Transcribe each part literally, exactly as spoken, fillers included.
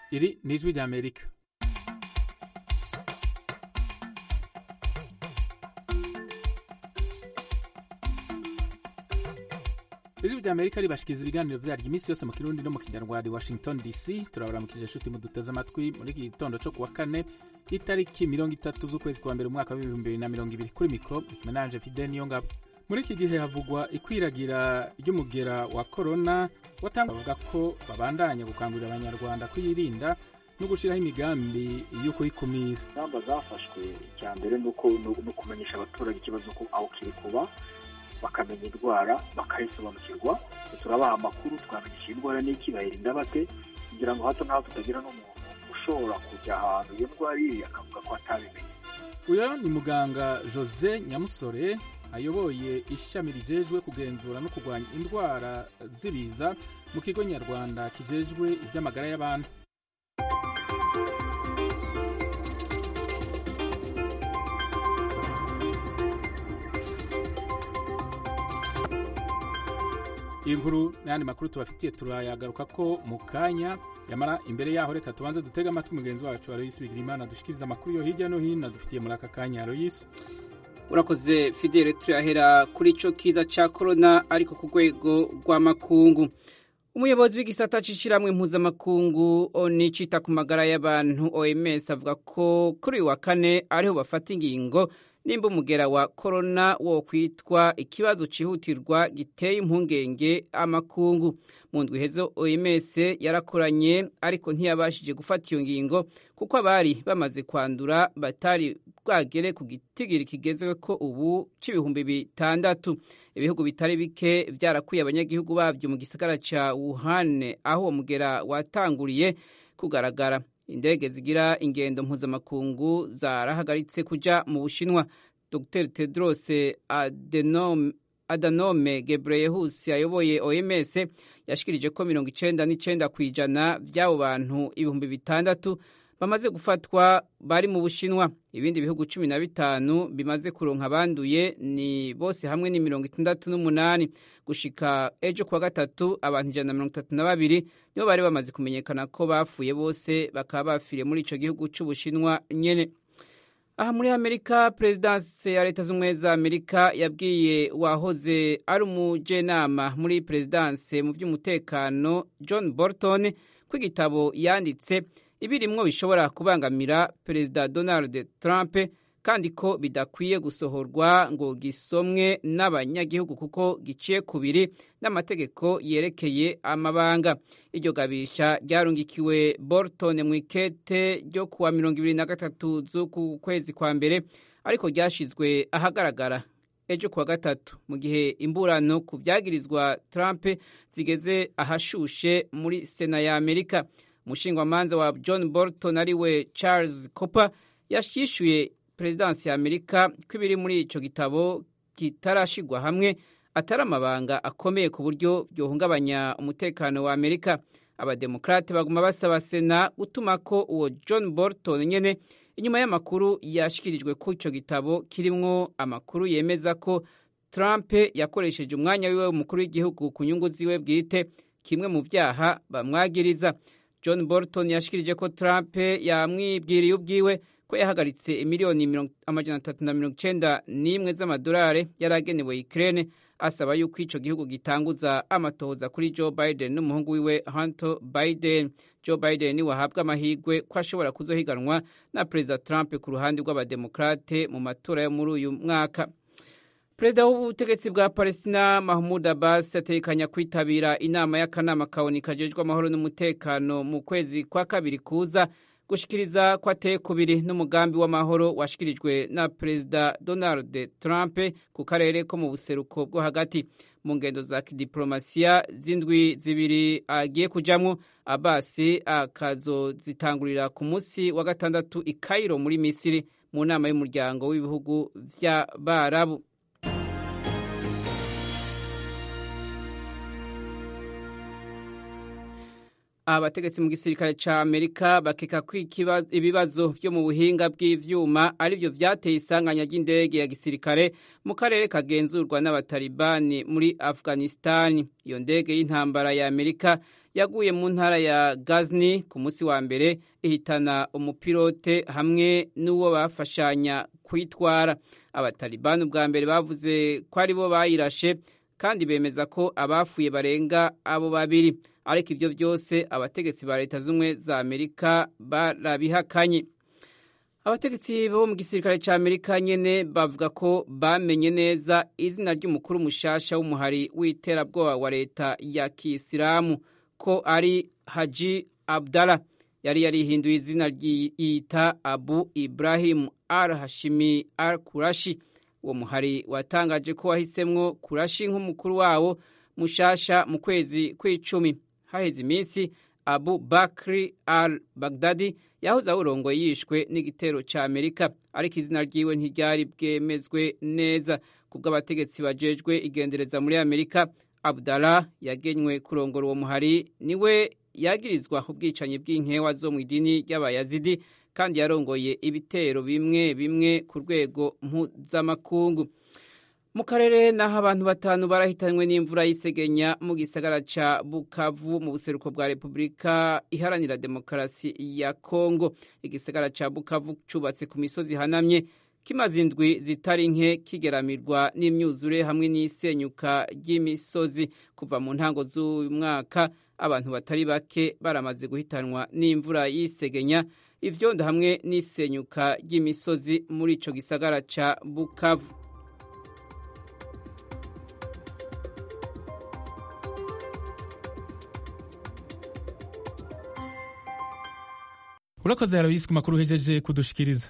Iri ni ijwi ry'Amerika. Ijwi ry'Amerika ribashikiza ibiganiro vyaryo iminsi yose mu Kirundi no mu Kinyarwanda. Washington D C turabaramukije inshuti muduteze amatwi muri iki gitondo cyo kuwa kane itariki mirongo itatu z'ukwezi kwa mbere umwaka w'ibihumbi bibiri na mirongo ibiri. Kuri mikro Menanje Fidel Niyongabo. Muri iki gihe havugwa ikwiragira ry'umugera wa corona, watanga bavuga ko babandanya gukangurira abanyarwanda kwirinda no gushiraho imigambi yo kuyikumira. Ingamba zafashwe icya mbere nuko no kumenyesha abaturage ikibazo ko aho kiri kuba, bakamenya indwara bakayisobanukirwa, turabaha amakuru twamenyesha indwara n'iki bayirinda bate, kugira ngo hato naho tutagira n'umuntu ushobora kujya ahantu iyo ndwara iri akavuga ko atabimenye. Uyo ni muganga Jose Nyamusore ayoboye ishami rijejwe kugenzura no kurwanya indwara zibiza mu kigo nyarwanda kijejwe ivy'amagara y'abantu. Inkuru n'andi makuru tubafitiye turayagaruka ko mu kanya, yamara imbere yaho reka tubanze dutega amatwi mugenzi wacu Aloysi Bigirimana dushikiriza amakuru yo hirya no hino dufitiye muri aka kanya. Aloysi, urakoze Fidel. Turahera kuri ico kiza ca corona ariko ku rwego rw'amakungu. Umuyobozi w'igisata c'ishiramwe mpuzamakungu ONU cita ku magara y'abantu O M S avuga ko kuri wa kane ariho bafata ingingo nimba umugera wa corona wo kwitwa ikibazo cihutirwa giteye impungenge amakungu. Mu ndwi hezo O M S yarakoranye ariko ntiyabashije gufata iyo ngingo kuko abari bamaze kwandura batari bwagere ku gitigiri kigezwe ko ubu c'ibihumbi bitandatu. Ibihugu bitari bike vyarakuye abanyagihugu bavyo mu gisagara ca Wuhan aho uwo mugera watanguriye kugaragara. Indege zigira ingendo mpuzamakungu zarahagaritse kuja mu Bushinwa. Dr Tedros Adhanom Adhanom Ghebreyesus ayoboye O M S yashikirije ko mirongo icenda n'icenda kw'ijana vy'abo bantu ibihumbi bitandatu bamaze gufatwa bari mu Bushinwa. Ibindi bihugu cumi na bitanu bimaze kuronka abanduye ni bose hamwe ni mirongo itandatu n'umunani. Gushika ejo kwa gatatu abantu ijana na mirongo itatu na babiri nibo bari bamaze kumenyekana ko bafuye, bose bakaba bafiriye muri ico gihugu c'Ubushinwa nyene. Aha muri Amerika, Presidence ya Leta z'Ubumwe za Amerika yabwiye wahoze ari umujenama muri Presidence mu vy'umutekano John Bolton ko igitabo yanditse ibirimwo bishobora kubangamira Perezida Donald Trump kandi ko bidakwiye gusohorwa ngo gisomwe n'abanyagihugu kuko giciye kubiri n'amategeko yerekeye amabanga. Iryo gabisha ryarungikiwe Bolton mu ikete ryo kuwa mirongo ibiri na gatatu z'uku kwezi kwa mbere ariko ryashizwe ahagaragara ejo kuwa gatatu mu gihe imburano ku vyagirizwa Trump zigeze ahashushe muri Sena ya Amerika. Umushingwamanza wa John Bolton ariwe Charles Cooper yashyishuye Presidence ya Amerika ko ibiri muri ico gitabo kitarashigwa hamwe atari amabanga akomeye ku buryo byohungabanya umutekano wa Amerika. Abademokrate baguma basaba Sena gutuma ko uwo John Bolton nyene inyuma y'amakuru yashikirijwe ko ico gitabo kirimwo amakuru yemeza ko Trump yakoresheje umwanya wiwe umukuru w'igihugu ku nyungu ziwe bwite, kimwe mu vyaha bamwagiriza. John Bolton yashikirije ko Trump yamwibwiriye ubwiwe ko yahagaritse imiliyoni amajana atatu na mirongo icenda n'imwe z'amadolari yaragenewe Ukraine, asaba yuko ico gihugu gitanguza amatohoza kuri Joe Biden n'umuhungu wiwe Hunter Biden. Joe Biden ni wahabwa amahirwe ko ashobora kuzohiganwa na Perezida Trump ku ruhande rw'abademokrate mu matora yo muri uyu mwaka. Perezida w'ubutegetsi bwa Palestina Mahmoud Abbas atekanya kwitabira inama y'akanama kaboni kajejwe amahoro n'umutekano mu kwezi kwa kabiri kuza gushikiriza ko ateye kubiri n'umugambi w'amahoro washikirijwe na Perezida Donald Trump ku karere ko mu buseruko bwo hagati. Mu ngendo za kidiplomasiya zindwi zibiri agiye kujamwo, Abbas akazozitangurira ku munsi wa gatandatu i Cairo muri Misiri mu nama y'umuryango w'ibihugu vy'Abarabu. abategetsi mu gisirikare ca Amerika bakeka ko ibibazo vyo mu buhinga bw'ivyuma arivyo vyateye isanganya ry'indege ya gisirikare mu karere kagenzurwa n'abatalibani muri Afghanistan. Iyo ndege y'intambara ya Amerika yaguye mu ntara ya Ghazni ku munsi wa mbere ihitana umupilote hamwe n'uwo bafashanya kwitwara. Abatalibani ubwa mbere bavuze ko ari bo bayirashe kandi bemeza ko abafuye barenga abo babiri, ariko ibyo byose abategetsi ba leta z'ubumwe za Amerika barabihakanye. Abategetsi bo mu gisirikare ca Amerika nyene bavuga ko bamenye neza izina ry'umukuru mushasha w'umuhari w'iterabwoba wa leta ya Kisilamu ko ari Haji Abdallah. Yari yarihinduye izina ryita Abu Ibrahim al-Hashimi al-Qurashi. Uwo muhari watangaje ko wahisemwo Qurashi nk'umukuru wawo mushasha mu kwezi kw'icumi. Haheze iminsi Abu Bakri al-Baghdadi yahoze awurongoye yishwe n'igitero ca Amerika, ariko izina ryiwe ntiryari bwemezwe neza. Kubw'abategetsi bajejwe igendereza muri Amerika, Abdallah yagenywe kurongora uwo muhari, niwe yagirizwa ubwicanyi bw'inkewa zo mu idini ry'Abayazidi kandi yarongoye ibitero bimwe bimwe ku rwego mpuzamakungu. Mu karere naho abantu batanu barahitanywe n'imvura y'isegenya mu gisagara ca Bukavu mu buseruko bwa Repubulika Iharanira Demokarasi ya Kongo. Igisagara ca Bukavu cubatse ku misozi hanamye, kimaze indwi zitari nke kigeramirwa n'imyuzure hamwe n'isenyuka ry'imisozi. Kuva mu ntango z'uyu mwaka abantu batari bake baramaze guhitanwa n'imvura y'isegenya, ivyondo hamwe n'isenyuka ry'imisozi muri ico gisagara ca Bukavu. Urakoze Aloysi ku makuru uhejeje kudushikiriza.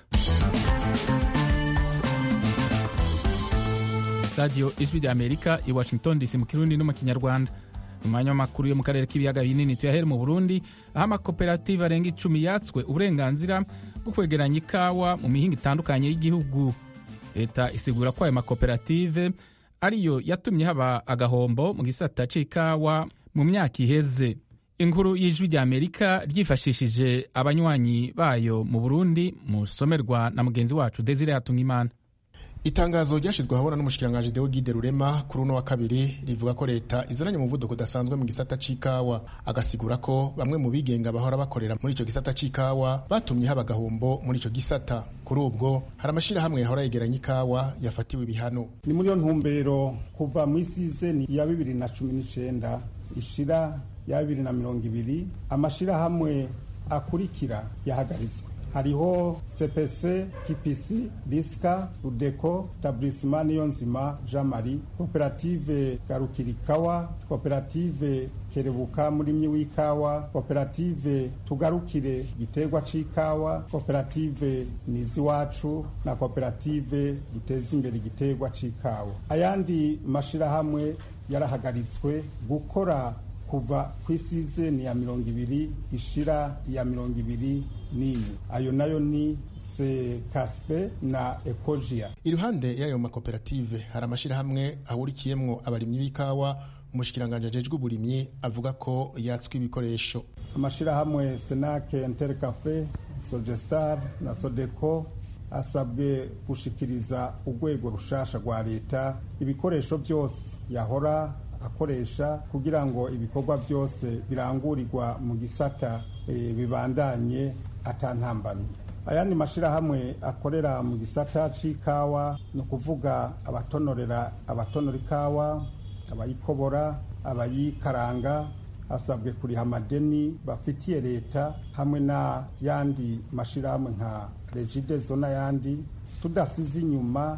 Radio Ijwi rya Amerika i Washington D C mu Kirundi no mu Kinyarwanda. Umwanya w'amakuru yo mu karere k'ibiyaga binini tuyahera mu Burundi, aho amakoperative arenga icumi yatswe uburenganzira bwo kwegeranya ikawa mu mihinga itandukanye y'igihugu. Leta isigura ko ayo makoperative ariyo yatumye haba agahombo mu gisata c'ikawa mu myaka iheze. Inkuru y'Ijwi rya Amerika ryifashishije abanywanyi bayo mu Burundi mu somerwa na mugenzi wacu Desire Hatungimana. Itangazo ryashizwe habona n'umushikiranganje Deo Gide Rurema kuri uno wa kabiri rivuga ko leta izananye umuvuduko udasanzwe mu gisata c'ikawa, agasigura ko bamwe mu bigenga bahora bakorera muri ico gisata c'ikawa batumye haba gahombo muri ico gisata. Kuri ubwo hari amashira hamwe yahora yegeranya ikawa yafatiwe ibihano. Ni muri yo ntumbero kuva mu season ya bibiri na cumi n'icenda ishira ya bibiri na mirongo ibiri amashira hamwe akurikira yahagaritswe. Hariho C P C, K P C, Riska, Rudeko, Etablissement Niyonzima Jean Marie, Koperative Garukirikawa, Koperative Kerebuka Murimyi w'ikawa, Koperative Tugarukire Giterwa c'ikawa, Koperative Nizi Wacu na Koperative Duteza Imbere Giterwa c'ikawa. Ayandi mashirahamwe yarahagaritswe gukora kuva kw'isizeni ya mirongo ibiri ishira ya mirongo ibiri n'imwe. Ayo nayo ni se Kaspe na Ecologia. Iruhande y'ayo makoperative hari amashirahamwe ahurikiyemwo abarimyi b'ikawa. Umushikiranganje ajejwe uburimyi avuga ko yatswe ibikoresho. Amashirahamwe Senake, Intercafe, Sogestar na Sodeco asabwe gushikiriza urwego rushasha rwa leta ibikoresho byose yahora akoresha kugira ngo ibikorwa byose birangurirwa mu gisata e, bibandanye atantambamye. Ayandi mashirahamwe akorera mu gisata c'ikawa no kuvuga abatonorera abatonora ikawa, abayikobora, abayikaranga asabwe kuriha amadeni bafitiye leta hamwe na yandi mashirahamwe nka Regideso na yandi, tudasize inyuma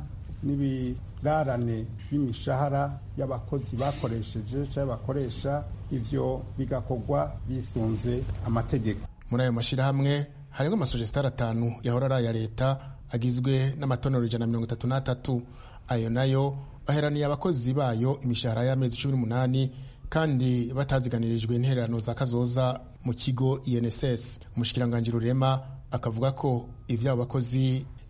n'ibirarane y'imishahara y'abakozi bakoresheje cyangwa bakoresha, ivyo bigakorwa bisunze amategeko. Muri ayo mashirahamwe harimo amasogestari atanu yahora ari aya leta agizwe n'amatonero ijana na mirongo itatu n'atatu. Ayo nayo baheraniye abakozi bayo imishahara y'amezi cumi n'umunani kandi bataziganirijwe intererano za kazoza mu kigo I N S S. Umushikiranganje Rurema akavuga ko ivyo abakozi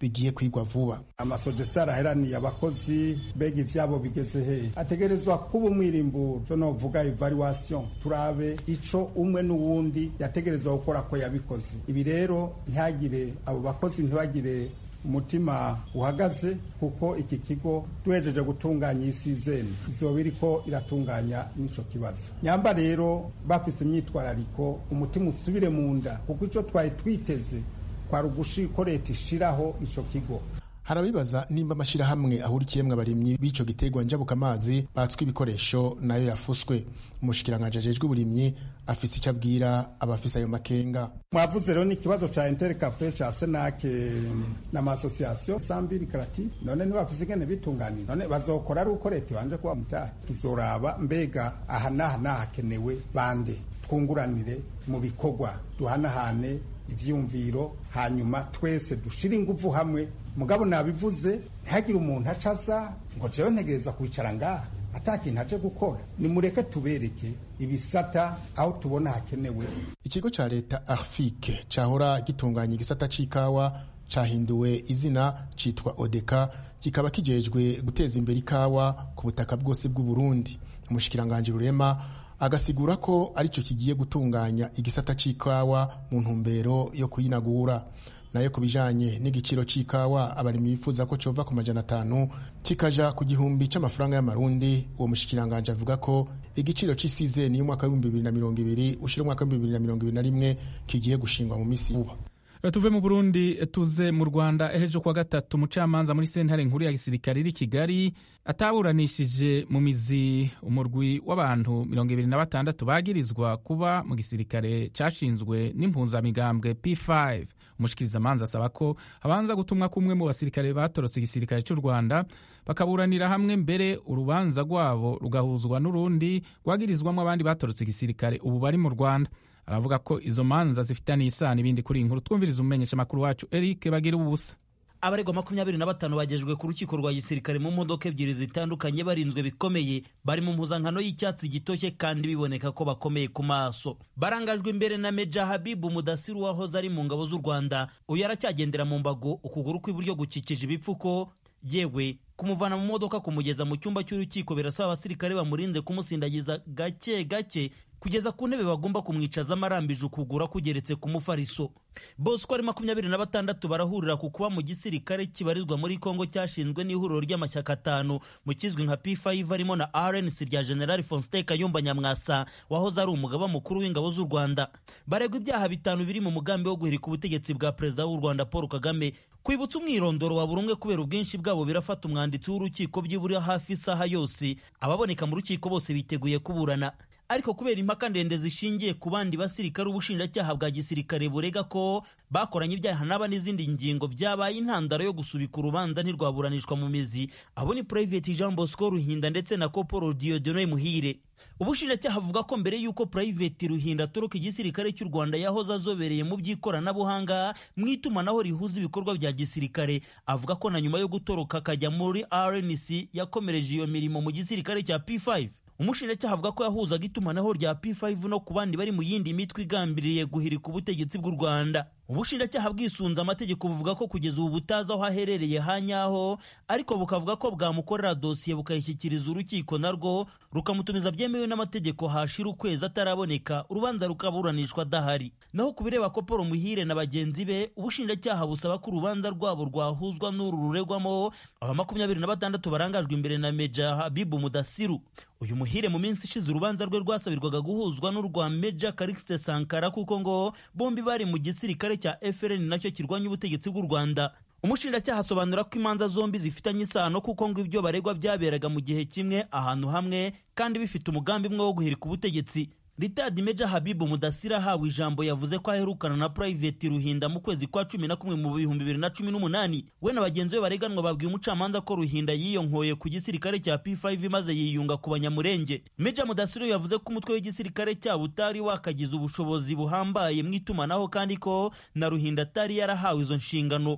bigiye kwigwa vuba. Amasogestari aheraniye abakozi bega ivyabo bigeze he, ategerezwa kuba umwirimburo cyo novuga evaluation, turabe ico umwe n'uwundi yategerezwa gukora ko yabikoze. Ibi rero ntihagire abo bakozi ntibagire umutima uhagaze, kuko iki kigo duhejeje gutunganya isizeni izoba iriko iratunganya n'ico kibazo. Nyamba rero bafise imyitwarariko, umutima usubire mu nda, kuko ico twari twiteze kwari ugushiko leta ishiraho ico kigo. Harabibaza nimba amashirahamwe ahurikiyemwe abarimyi b'ico giterwa njabukamazi batswe ibikoresho nayo yafuswe. Umushikiranganje ajejwe uburimyi afise ico abwira abafise ayo makenga. Mwavuze rero ni ikibazo ca Intercafe ca Senac n'amasosiyasiyo sambiri karati, none ntibafise ingene bitunganira, none bazokora ari uko leta ibanje kuba mutahe. Tuzoraba mbega aha n'aha n'ahakenewe bande, twunguranire mu bikorwa, duhanahane ivyumviro, hanyuma twese dushira inguvu hamwe. Mugabo nabivuze ntihagire umuntu acaza ngo jewe ntegereza kwicara ngaha atakintu aje gukora. Nimureke tubereke ibisata aho tubona hakenewe. Ikigo ca leta Arfike cahora gitunganya igisata c'ikawa cahinduwe izina citwa Odeka, kikaba kijejwe guteza imbere ikawa ku butaka bwose bw'u Burundi. Umushikiranganje Rurema agasigura ko arico kigiye gutunganya igisata c'ikawa mu ntumbero yo kuyinagura. Nayo kubijanye n'igiciro c'ikawa abarimyi bifuza ko cova ku majana atanu kikaja ku gihumbi c'amafaranga y'amarundi. Uwo mushikiranganje avuga ko igiciro c'isizeni y'umwaka w'ibihumbi bibiri na mirongo ibiri ushira umwaka w'ibihumbi bibiri na mirongo ibiri na rimwe kigiye gushingwa mu misi vuba. Tuve mu Burundi tuze mu Rwanda. Ejo kwa gatatu umucamanza muri sentare nkuru ya gisirikare iri Kigali ataburanishije mu mizi umurwi w'abantu mirongo ibiri na batandatu bagirizwa kuba mu gisirikare cashinzwe n'impuzamigambwe P five. Umushikirizamanza asaba ko habanza gutumwa kumwe mu basirikare batorotse igisirikare cy'u Rwanda bakaburanira hamwe, mbere urubanza rwabo rugahuzwa n'urundi rwagirizwamo abandi batorotse igisirikare ubu bari mu Rwanda. Aravuga ko izo manza zifitanye isano. Ibindi kuri inkuru twumviriza umumenyesha makuru wacu Eric Bagira ubusa. Abaregwa makumyabiri na batanu bagejejwe ku rukiko rwa gisirikare mu modoka ebyiri zitandukanye barinzwe bikomeye, bari mu mpuzankano y'icyatsi gitoshye kandi biboneka ko bakomeye ku maso. Barangajwe imbere na Meja Habibu Mudasiru wahoze ari mu ngabo z'u Rwanda. Uyu aracyagendera mu mbago, ukuguru kw'iburyo gukikije ibipfuko, yewe kumuvana mu modoka kumugeza mu cyumba cy'urukiko birasaba abasirikare bamurinze kumusindagiza gake gake kugeza ku ntebe bagomba kumwicaza amarambije ukugura kugeretse ku mufariso. Bose uko ari makumyabiri na batandatu barahurira ku kuba mu gisirikare kibarizwa muri Kongo cyashinzwe n'ihuriro ry'amashyaka atanu mu kizwi nka P five, harimo na R N C rya General Faustin Kayumba Nyamwasa wahoze ari umugaba mukuru w'ingabo z'u Rwanda. Baregwa ibyaha bitanu biri mu mugambi wo guhirika ubutegetsi bwa Perezida w'u Rwanda Paul Kagame. Kwibutsa umwirondoro wa buri umwe kubera ubwinshi bwabo birafata umwanditsi w'urukiko byibura hafi isaha yose. Ababoneka mu rukiko bose biteguye kuburana, ariko kubera impaka ndende zishingiye ku bandi basirikare ubushinjacyaha bwa gisirikare burega ko bakoranye ibyaha n'aba n'izindi ngingo byabaye intandaro yo gusubika urubanza ntirwaburanishwa mu mizi. Abo ni Private Jean Bosco Ruhinda ndetse na Corporal Dieudonne Muhire. Ubushinjacyaha buvuga ko mbere y'uko Private Ruhinda atoroka igisirikare cy'u Rwanda yahoze azobereye mu by'ikoranabuhanga mu itumanaho rihuza ibikorwa bya gisirikare. Avuga ko na nyuma yo gutoroka akajya muri R N C yakomereje iyo mirimo mu gisirikare cya P five. Umushinjacyaha avuga ko yahuzaga itumanaho rya P five no ku bandi bari mu yindi mitwe igambiriye guhirika ubutegetsi bw'u Rwanda. Ubushinjacyaha bwisunze amategeko buvuga ko kugeza ubu butazi aho aherereye hanyaho, ariko bukavuga ko bwamukorera dosiye bukayishyikiriza urukiko narwo rukamutumiza byemewe n'amategeko hashira ukwezi ataraboneka, urubanza rukaburanishwa adahari. Naho kubireba ko Paul Muhire na bagenzi be, ubushinjacyaha busaba ko urubanza rwabo rwahuzwa n'uru ruregwamo aba makumyabiri na batandatu barangajwe imbere na Meja Habibu Mudasiru. Uyu Muhire mu minsi ishize urubanza rwe rwasabirwaga guhuzwa n'urwa Meja Karikiste Sankara kuko ngo bombi bari mu gisirikare cya F R N nacyo kirwanya ubutegetsi bw'u Rwanda. Umushinjacyaha asobanura ko imanza zombi zifitanye isano kuko ngo ibyo baregwa byaberaga mu gihe kimwe ahantu hamwe kandi bifite umugambi umwe wo guhirika ubutegetsi. Retired Meja Habibu Mudasira ahawe ijambo yavuze ko aherukana na Private Ruhinda mu kwezi kwa cumi na kumwe mu bihumbi bibiri na cumi n'umunani. We na bagenzi be bareganwa babwiye umucamanza ko Ruhinda yiyonkoye ku gisirikare cya P five maze yiyunga ku banyamurenge. Meja Mudasira yavuze ko umutwe w'igisirikare cyabo utari wakagize ubushobozi buhambaye mu itumanaho kandi ko na Ruhinda atari yarahawe izo nshingano.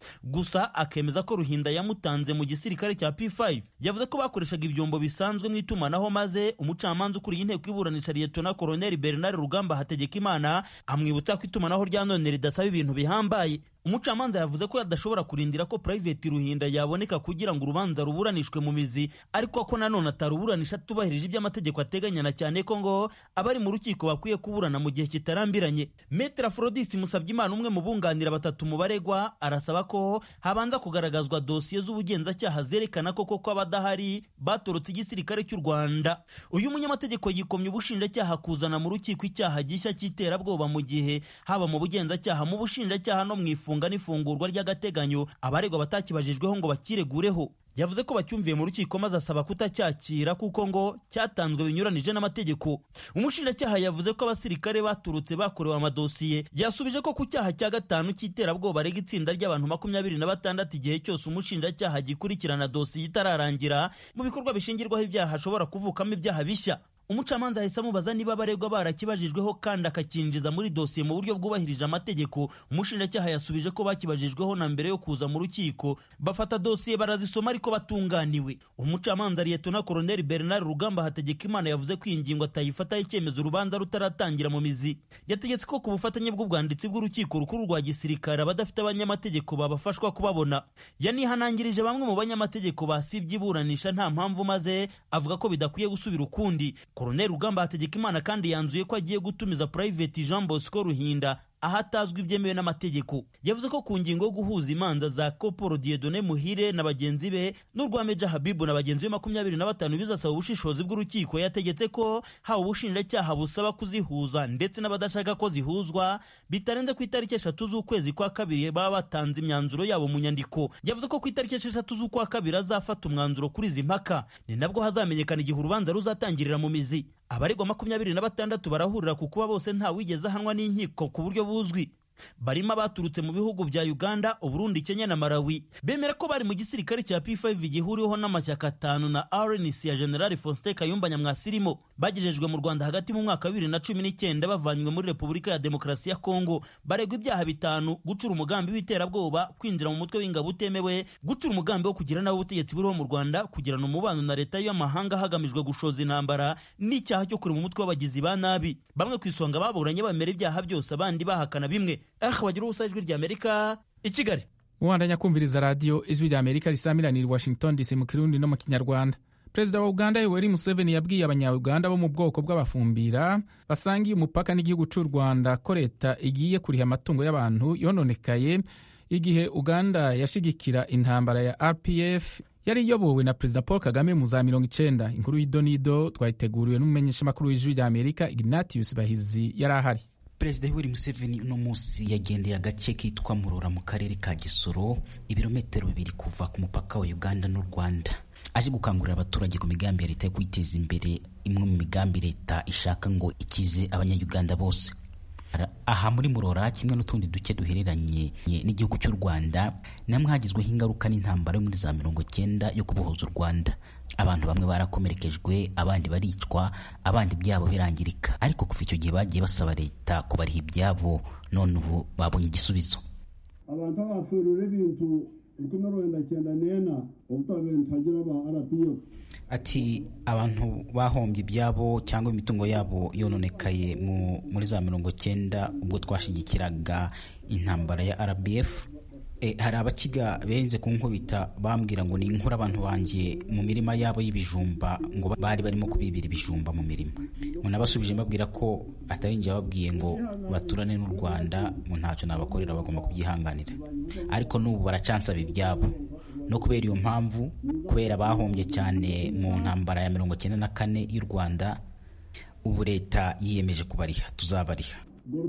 Gusa akemeza ko Ruhinda yamutanze mu gisirikare cya P five. Yavuze ko bakoreshaga ibyombo bisanzwe mu itumanaho, maze umucamanza ukuriye inteko iburanisha Lieutenant Colonel Bernard Rugamba Hategekimana amwibutsa ko itumanaho rya none ridasaba ibintu bihambaye. umucamanza yavuze ko yadashobora kurindira ko Private Ruhinda yaboneka kugira ngo urubanza ruburanishwe mu mizi, ariko ko nanone ataruburanisha tubahirije ibyo amategeko ateganya, na cyane ko ngo abari mu rukiko bakwiye kuburana mu gihe kitarambiranye. Maître Aphrodis Musabyimana, umwe mu bunganira batatu mu baregwa, arasaba ko habanza kugaragazwa dosiye z'ubugenzacyaha zerekana ko koko abadahari batorotse igisirikare cy'u Rwanda. Uyu munyamategeko yikomye ubushinjacyaha kuzana mu rukiko icyaha gishya cy'iterabwoba mu gihe haba mu bugenzacyaha, mu bushinjacyaha no mu ifunga n'ifungurwa ry'agateganyo abaregwa batakibajijweho ngo bakiregureho. Yavuze ko bacyumviye mu rukiko maze asaba kutacyakira kuko ngo cyatanzwe binyuranije n'amategeko. Umushinjacyaha yavuze ko abasirikare baturutse bakorewe amadosiye. Yasubije ko ku cyaha cya gatanu cy'iterabwoba rega itsinda ry'abantu makumyabiri na batandatu igihe cyose umushinjacyaha gikurikirana dosiye itararangira mu bikorwa bishingirwaho ibyaha hashobora kuvukamo ibyaha bishya. Umucamanza yahise amubaza niba abaregwa barakibajijweho kandi akakinjiza muri dosiye mu buryo bwubahirije amategeko. Umushinjacyaha yasubije ko bakibajijweho na mbere yo kuza mu rukiko, bafata dosiye barazisoma ariko batunganiwe. Umucamanza Liyetona Koloneli Bernard Rugamba Hategekimana yavuze ko iyi ngingo atayifataho icyemezo urubanza rutaratangira mu mizi. Yategetse ko ku bufatanye bw'ubwanditsi bw'urukiko rukuru rwa gisirikare abadafite abanyamategeko babafashwa kubabona. Yanihanangirije bamwe mu banyamategeko basibye iburanisha nta mpamvu, maze avuga ko bidakwiye gusubira ukundi. Koloneli Rugamba Hategekimana kandi yanzuye ko agiye gutumiza Private Jean Bosco Ruhinda ahatazwi ibyemewe n'amategeko. Yavuze ko ku ngingo yo guhuza imanza za Koporo Dieudonné Muhire na bagenzi be n'urwa Meja Habibu na bagenzi be makumyabiri na batanu bizasaba ubushishozi bw'urukiko. Yategetse ko haba ubushinjacyaha busaba kuzihuza ndetse n'abadashaka ko zihuzwa bitarenze ku itariki eshatu z'ukwezi kwa kabiri baba batanze imyanzuro yabo mu nyandiko. Yavuze ko ku itariki eshatu z'ukwa kabiri azafata umwanzuro kuri izi mpaka, ni nabwo hazamenyekana igihe urubanza ruzatangirira mu mizi. Abaregwa makumyabiri na batandatu barahurira ku kuba bose nta wigeze ahanwa n'inkiko ku buryo buzwi. Barimo abaturutse mu bihugu bya Uganda, Uburundi, Kenya na Malawi. Bemera ko bari mu gisirikare cya P five gihuriweho n'amashyaka atanu na R N C ya General Faustin Kayumba Nyamwasirimo. Bagejejwe mu Rwanda hagati mu mwaka wa bibiri na cumi n'icyenda bavanywe muri Repubulika ya Demokarasi ya Kongo. Baregwa ibyaha bitanu: gucura umugambi w'iterabwoba, kwinjira mu mutwe w'ingabo utemewe, gucura umugambi wo kugira nawe ubutegetsi buriho mu Rwanda, kugirana umubano na leta y'amahanga hagamijwe gushoza intambara, n'icyaha cyo kurema umutwe w'abagizi ba nabi. Bamwe ku isonga baburanye bemera ibyaha byose, abandi bahakana bimwe. Ah, wagira ubusa ijwi rya Amerika i Kigali. Uwandanya kumviriza radio ijwi rya Amerika risamiranira Washington D C mu Kirundi no mu Kinyarwanda. Perezida wa Uganda Yoweri Museveni yabwiye abanya-Uganda bo mu bwoko bw'abafumbira basangiye umupaka n'igihugu cy'u Rwanda ko leta igiye kuriha amatungo y'abantu yononekaye igihe Uganda yashigikira intambara ya R P F yari iyobowe na Perezida Paul Kagame mu za mirongo icenda. Inkuru y'idonido twayiteguriwe n'umumenyeshamakuru w'ijwi rya Amerika Ignatius Bahizi yari ahari. Perezida Yoweri Museveni uno munsi yagendeye agace kitwa Murora mu karere ka Gisoro, ibirometero bibiri kuva ku mupaka wa Uganda n'u Rwanda. Aje gukangurira abaturage ku migambi ya leta yo kwiteza imbere, imwe mu migambi leta ishaka ngo ikize abanya-Uganda bose. Aha muri Murora, kimwe n'utundi duce duhereranye n'igihugu cy'u Rwanda, namwe hagizweho ingaruka n'intambara yo muri za mirongo cyenda yo kubohoza u Rwanda. Abantu bamwe barakomerekejwe, abandi baricwa, abandi byabo birangirika. Ariko kuva icyo gihe bagiye basaba leta kubariha ibyabo, none ubu babonye igisubizo. Abantu bafurura ibintu ukunoroenda cyenda nena ubutabentu hagira ba R P F. Ati abantu bahombye ibyabo cyangwa imitungo yabo yononekaye mu muri za mirongo cyenda ubwo twashigikiraga intambara ya R P F. E, hari abakiga benze ku nkubita bambwira ngo ni inkura abantu bangiye mu mirima yabo y'ibijumba, ngo bari barimo kubibira ibijumba mu mirima. Munabasubije mbabwira ko atari nje babwiye ngo baturane n'u Rwanda, mu ntacyo nabakorera bagomba kubyihanganira. Ariko n'ubu baracansaba ibyabo. No kubera iyo mpamvu, kubera bahombye cyane mu ntambara ya mirongo cyenda na kane y'u Rwanda, ubu leta yiyemeje kubariha, tuzabariha.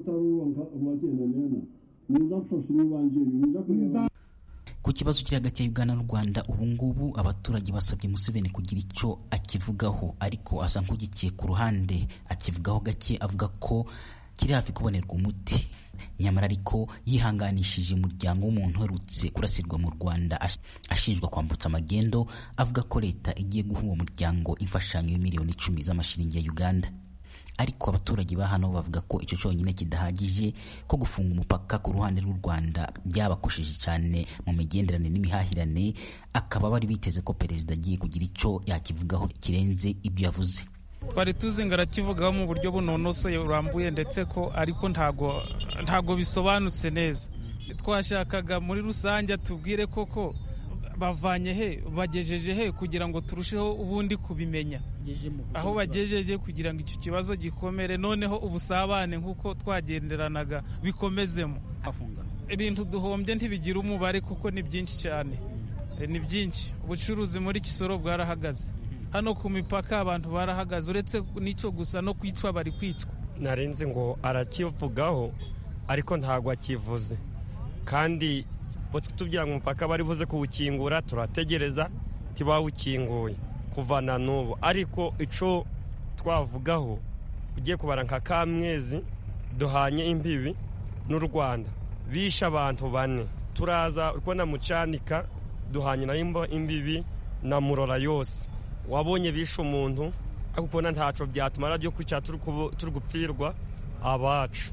Ku kibazo kiri hagati ya Uganda n'u Rwanda, ubu ngubu abaturage basabye Museveni kugira icyo akivugaho, ariko asa nk'ugikiye ku ruhande, akivugaho gake, avuga ko kiri hafi kubonerwa umuti. Nyamara ariko yihanganishije umuryango w'umuntu uherutse kurasirwa mu Rwanda ashinjwa kwambutsa amagendo, avuga ko leta igiye guha uwo muryango imfashanyo y'imiliyoni icumi z'amashiringi ya Uganda. Ariko abaturage ba hano bavuga ko icyo cyonyine kidahagije, ko gufunga umupaka ku ruhande rw'u Rwanda byabakosheje cyane mu migenderanire n'imihahirane, akaba bari biteze ko perezida agiye kugira icyo yakivugaho kirenze ibyo yavuze. Twari tuzi ngo arakivugaho mu buryo bunonosoye urambuye, ndetse ko ariko ntago ntago bisobanutse neza. twashakaga muri rusange tubwire koko bavanye he bagejeje he kugira ngo turusheho ubundi kubimenya aho bagejeje kugira ngo icyo kibazo gikomere noneho ubusabane nk'uko twagenderanaga bikomezemo. Ibintu duhombye ntibigira umubare kuko ni byinshi cyane, ni byinshi. Ubucuruzi muri Kisoro bwarahagaze, hano ku mipaka abantu barahagaze, uretse n'icyo gusa no kwicwa bari kwicwa. Narinzi ngo arakivugaho ariko ntabwo akivuze, kandi tubwira ngo umupaka bari buze kuwukingura turategereza ntibawukinguye kuva na n'ubu. Ariko icyo twavugaho ugiye kubara nka Kamwezi duhanye imbibi n'u Rwanda bishe abantu bane, turaza kubona Mucanika duhanye na imbibi na Murora yose wabonye bishe umuntu, ariko kubona ntaco byatumara byo kwica turi gupfirwa abacu.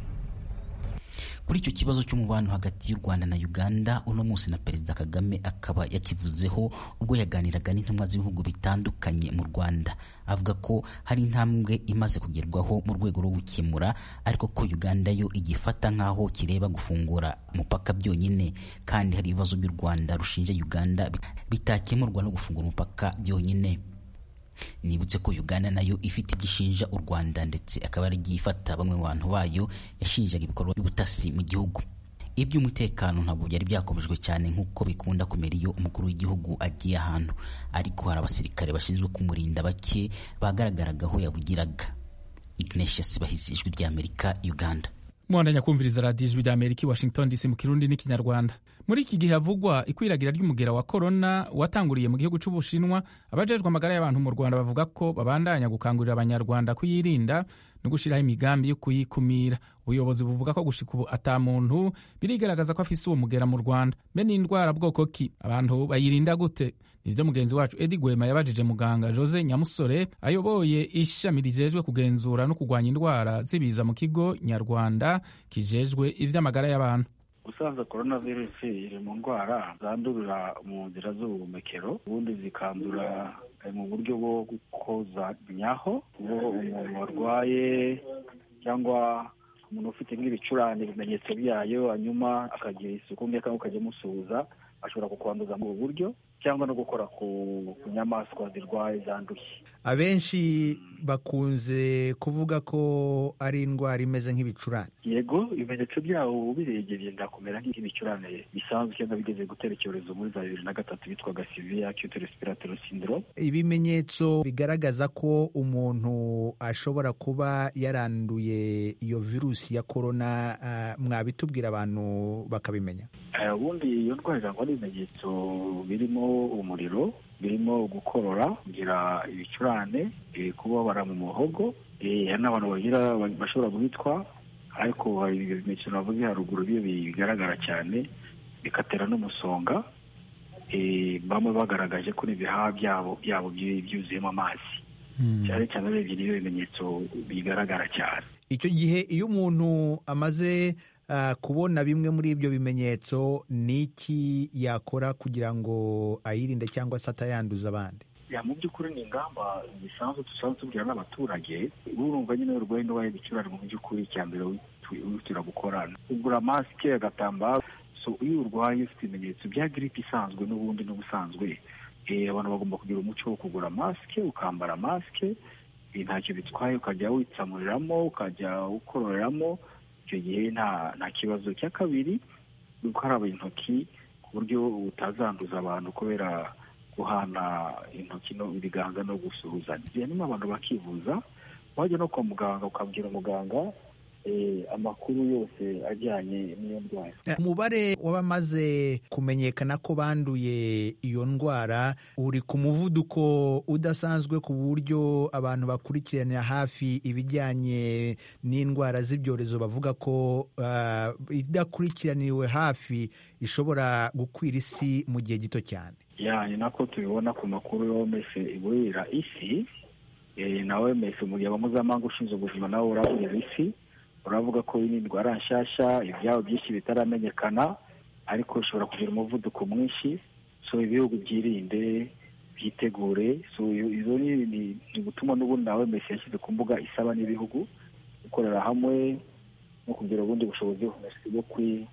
Kuri icyo kibazo cy'umubano hagati y'u Rwanda na Uganda, uno munsi na Perezida Kagame akaba yakivuzeho ubwo yaganiraga n'intumwa z'ibihugu bitandukanye mu Rwanda, avuga ko hari intambwe imaze kugerwaho mu rwego rwo gukemura, ariko ko Uganda yo igifata nk'aho kireba gufungura umupaka byonyine, kandi hari ibibazo by'u Rwanda rushinja Uganda bitakemurwa no gufungura umupaka byonyine. Nibutse ko Uganda nayo ifite igishinja u Rwanda, ndetse akaba ari gifata bamwe mu bantu bayo yashinjaga ibikorwa by'ubutasi mu gihugu. Iby'umutekano ntabwo byari byakomejwe cyane nk'uko bikunda kumera iyo umukuru w'igihugu agiye ahantu, ariko hari abasirikare bashinzwe kumurinda bake bagaragaragaho yavugiraga. Ignatius Bahizi, Ijwi ry'Amerika, Uganda. Mwandanya kumviriza radiyo Ijwi ry'Amerika i Washington D C mu Kirundi n'ikinyarwanda. Muri iki gihe havugwa ikwiragira ry'umugera wa corona watanguriye mu gihugu cy'Ubushinwa, abajejwe amagara y'abantu mu Rwanda bavuga ko babandanya gukangurira abanyarwanda kuyirinda no gushiraho imigambi yo kuyikumira. Ubuyobozi buvuga ko gushika ubu ata muntu birigaragaza ko afise uwo mugera mu Rwanda. Mbe ni indwara bwoko ki? Abantu bayirinda gute? Nivyo mugenzi wacu Edi Gwema yabajije muganga Jose Nyamusore ayoboye ishami rijejwe kugenzura no kugwanya indwara zibiza mu kigo Nyarwanda kijejwe ivy'amagara y'abantu. Usanze coronavirus iri mu ndwara zandurira mu nzira z'ubuhumekero, ubundi zikandura mu buryo bwo gukozanyaho, uwo umuntu warwaye cyangwa umuntu ufite nk'ibicurane ibimenyetso byayo hanyuma akagira isuku mbeka ukajya musuhuza, ashobora kukwanduza mu buryo cyangwa no gukora ku nyamaswa zirwaye zanduye. Abenshi bakunze kuvuga ko ari indwara imeze nk'ibicurane. Yego, ibimenyetso byawo biregeye ndakomera nk'ibicurane bisanzwe cyangwa bigeze gutera icyorezo muri za bibiri na gatatu bitwaga severe acute respiratory syndrome. Ibimenyetso bigaragaza ko umuntu ashobora kuba yaranduye iyo virusi ya corona, uh, mwabitubwira abantu bakabimenya. Ubundi uh, iyo ndwara irangwa n'ibimenyetso birimo umuriro, birimo gukorora, kugira ibicurane, e, kubabara mu muhogo, e, n'abantu bagira bashobora guhitwa, ariko hari ibimenyetso navuze haruguru byo bigaragara cyane bikatera n'umusonga, e, bamwe bagaragaje ko ibihaha byabo byabo byuzuyemo amazi, hmm. cyane cyane urebye niyo bimenyetso bigaragara cyane. Icyo gihe iyo umuntu amaze Uh, kubona bimwe muri ibyo bimenyetso, niki yakora kugira ngo ayirinde cyangwa se atayanduza abandi? Ya, mu by'ukuri ni ingamba zisanzwe dusanzwe tubwira n'abaturage. Urumva nyine urwaye indwara y'ibicurane, mu by'ukuri icya mbere wihutira gukorana ugura masike, agatambaro. So iyo urwaye ufite ibimenyetso bya gripe isanzwe n'ubundi n'ubusanzwe, eh, abantu bagomba kugira umuco wo kugura masike, ukambara masike, eh, ntacyo bitwaye, ukajya witsamuriramo, ukajya ukororeramo, icyo gihe nta nta kibazo. Cya kabiri, gukaraba intoki ku buryo utazanduza abantu kubera guhana intoki no ibiganza no gusuhuzanya. Hanyuma abantu bakivuza, wajya no kwa muganga ukabwira umuganga eh, amakuru yose ajyanye n'iyo ndwara. Umubare w'abamaze kumenyekana ko banduye iyo ndwara uri ku muvuduko udasanzwe, ku buryo abantu bakurikiranira hafi ibijyanye n'indwara z'ibyorezo bavuga ko uh, idakurikiraniwe hafi ishobora gukwira isi mu gihe gito cyane. Ya, ni nako tubibona ku makuru yo mese iburira isi, eh, nawe mese mu gihe mpuzamahanga ushinzwe ubuzima nawe uraburira isi, uravuga ko iyi ndwara nshyashya ibyabo byinshi bitaramenyekana, ariko ushobora kugira umuvuduko mwinshi. So ibihugu byirinde, byitegure. So izo ni ni gutuma n'ubundi nawe mese yashyize ku mbuga isaba n'ibihugu gukorera hamwe no kugira ubundi bushobozi bwo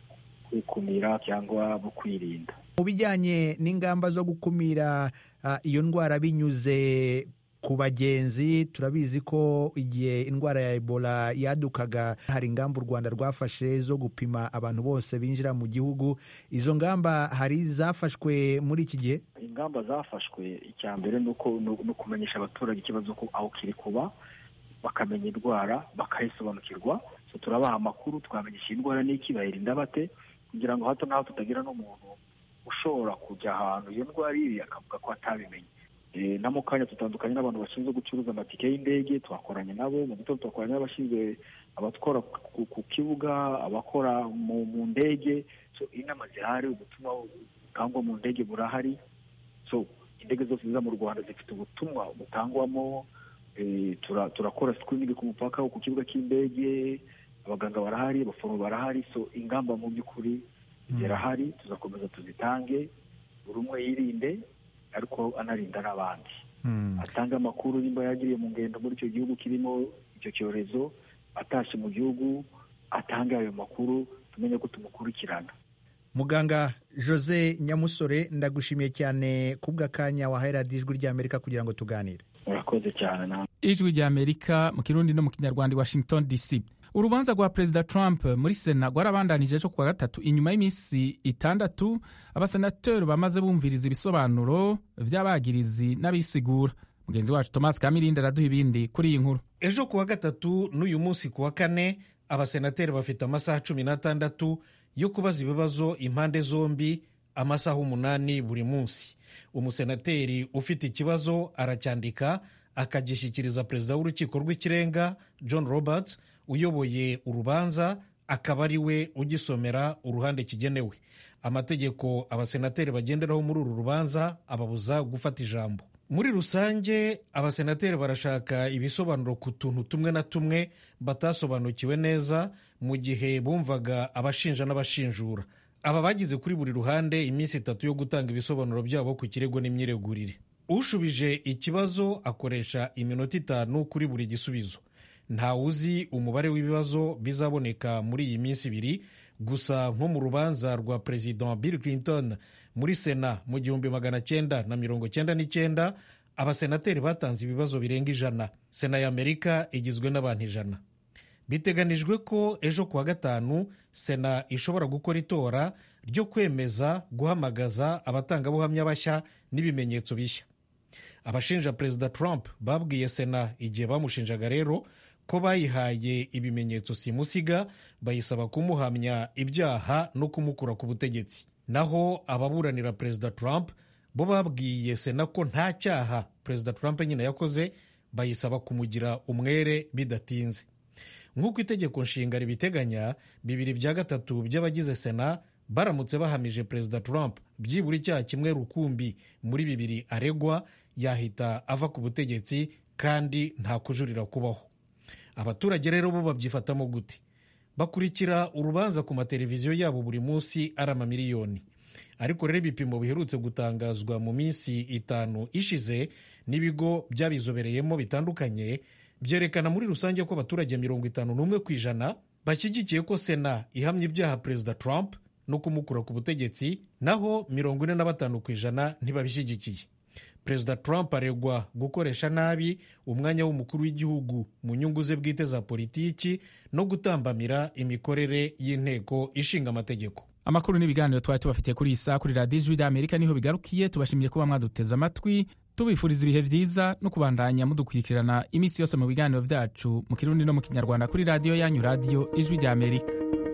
kwikumira cyangwa mu kwirinda. Mu bijyanye n'ingamba zo gukumira uh, iyo ndwara binyuze ku bagenzi, turabizi ko igihe indwara ya Ebola yadukaga hari ingamba u Rwanda rwafashe zo gupima abantu bose binjira mu gihugu. Izo ngamba hari zafashwe muri iki gihe? Ingamba zafashwe, icya mbere ni uko no kumenyesha abaturage ikibazo ko aho kiri kuba, bakamenya indwara bakayisobanukirwa. So turabaha amakuru, twamenyesha indwara n'iki, bayirinda bate, kugira ngo hato naho tutagira n'umuntu ushobora kujya ahantu iyo ndwara iri akavuga ko atabimenye. E, na mu kanya tutandukanye n'abantu bashinzwe gucuruza amatike y'indege, twakoranye nabo mu gitondo, twakoranye n'abashinzwe abatwara ku kibuga, abakora mu, mu ndege. So inama zihari, ubutumwa butangwa mu ndege burahari. So indege zose ziza mu Rwanda zifite ubutumwa butangwamo. E, tura, turakora screening ku mupaka ku kibuga cy'indege, abaganga barahari, abaforomo barahari. So ingamba mu by'ukuri zirahari, tuzakomeza tuzitange, buri umwe yirinde ariko anarinda n'abandi. Hmm. Atanga amakuru nimba yagiriye mu ngendo muri icyo gihugu kirimo icyo cyorezo, atashye mu gihugu atanga ayo makuru, tumenye ko tumukurikirana. Muganga Jose Nyamusore, ndagushimiye cyane kubw'akanya wahaye radiyo Ijwi ry'Amerika kugira ngo tuganire. Urakoze cyane nawe. Ijwi ry'Amerika mu Kirundi no mu Kinyarwanda, Washington D C. Urubanza rwa Perezida Trump muri Sena rwarabandanije cyo kuwa gatatu inyuma y'iminsi itandatu abasenateri bamaze bumviriza ibisobanuro vy'abagirizi n'abisigura. Mugenzi wacu Thomas Kamirinde araduha ibindi kuri iyi nkuru. Ejo kuwa gatatu n'uyu munsi kuwa kane abasenateri bafite amasaha cumi n'atandatu yo kubaza ibibazo impande zombi, amasaha umunani buri munsi. Umusenateri ufite ikibazo aracyandika akagishyikiriza perezida w'urukiko rw'ikirenga John Roberts uyoboye urubanza, akaba ari we ugisomera uruhande kigenewe. Amategeko abasenateri bagenderaho muri uru rubanza ababuza gufata ijambo. Muri rusange abasenateri barashaka ibisobanuro ku tuntu tumwe na tumwe batasobanukiwe neza mu gihe bumvaga abashinja n'abashinjura. Aba bagize kuri buri ruhande iminsi itatu yo gutanga ibisobanuro byabo ku kirego n'imyiregurire. Ushubije ikibazo akoresha iminota itanu kuri buri gisubizo. Nta uzi umubare w'ibibazo bizaboneka muri iyi minsi ibiri, gusa nko mu rubanza rwa President Bill Clinton muri Sena mu gihumbi magana cyenda na mirongo cyenda n'icyenda, abasenateri batanze ibibazo birenga ijana. Sena ya Amerika igizwe n'abantu ijana. Biteganijwe ko ejo kuwa gatanu Sena ishobora gukora itora ryo kwemeza guhamagaza abatangabuhamya bashya n'ibimenyetso bishya. Abashinja Perezida Trump babwiye Sena igihe bamushinjaga rero ko bayihaye ibimenyetso simusiga, bayisaba kumuhamya ibyaha no kumukura ku butegetsi. Naho ababuranira Perezida Trump bo babwiye Sena ko nta cyaha Perezida Trump nyine yakoze, bayisaba kumugira umwere bidatinze. Nk'uko itegeko nshinga ribiteganya, bibiri bya gatatu by'abagize Sena baramutse bahamije Perezida Trump byibura icyaha kimwe rukumbi muri bibiri aregwa, yahita ava ku butegetsi kandi nta kujurira kubaho. Abaturage rero bo babyifatamo gute? Bakurikira urubanza ku mateleviziyo yabo buri munsi ari amamiliyoni. Ariko rero ibipimo biherutse gutangazwa mu minsi itanu ishize n'ibigo byabizobereyemo bitandukanye byerekana muri rusange ko abaturage mirongo itanu n'umwe ku ijana bashyigikiye ko Sena ihamya ibyaha Perezida Trump no kumukura ku butegetsi, naho mirongo ine na batanu ku ijana ntibabishyigikiye. Perezida Trump aregwa gukoresha nabi umwanya w'umukuru w'igihugu mu nyungu ze bwite za politiki no gutambamira imikorere y'inteko ishinga amategeko. Amakuru n'ibiganiro twari tubafitiye kuri iyi saa kuri radiyo Ijwi ry'Amerika niho bigarukiye. Tubashimiye kuba mwaduteze amatwi, tubifuriza ibihe byiza no kubandanya mudukurikirana iminsi yose mu biganiro byacu mu Kirundi no mu Kinyarwanda kuri radiyo yanyu, radiyo Ijwi ry'Amerika.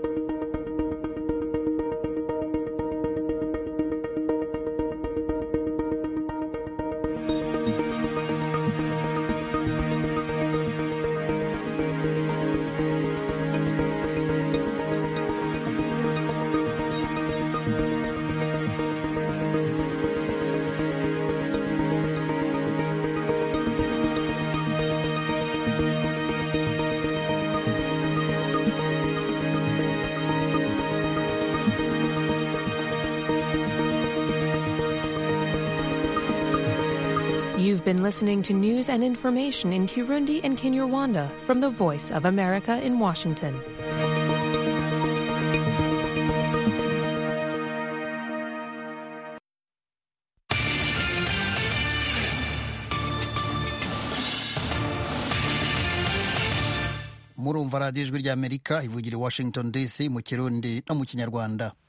You've been listening to news and information in Kirundi and Kinyarwanda from the Voice of America in Washington. murumva radiyo ijwi ry'amerika ivugira i washington dc mu kirundi no mu kinyarwanda.